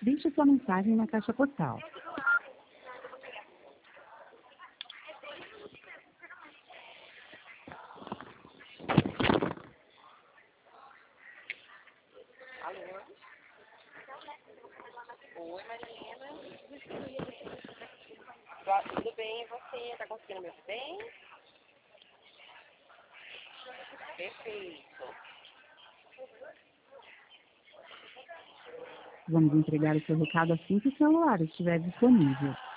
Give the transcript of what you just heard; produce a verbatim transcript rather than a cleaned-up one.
Deixe sua mensagem na caixa postal. Alô? Oi, Marina. Tá, tudo bem, e você? Tá conseguindo me ouvir bem? Perfeito. Vamos entregar o seu recado assim que o celular estiver disponível.